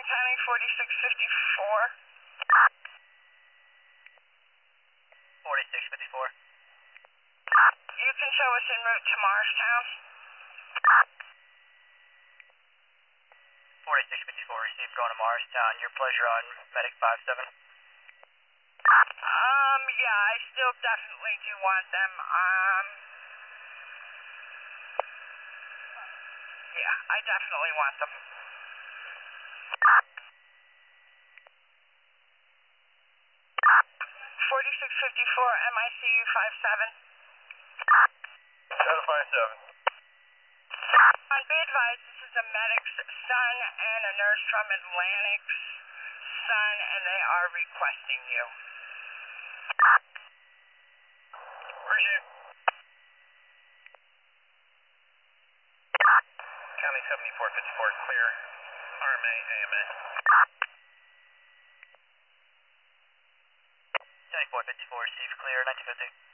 Warren County, 4654. 4654. You can show us en route to Morristown. 4654, received, going to Morristown. Your pleasure on Medic 57. Yeah, I still definitely do want them. Yeah, I definitely want them. 4654, MICU 57. 757. Be advised, this is a medic's son and a nurse from Atlantic's son, and they are requesting you. Appreciate it. County 7454, clear. RMA, AMA. 7454, received, clear, 1950.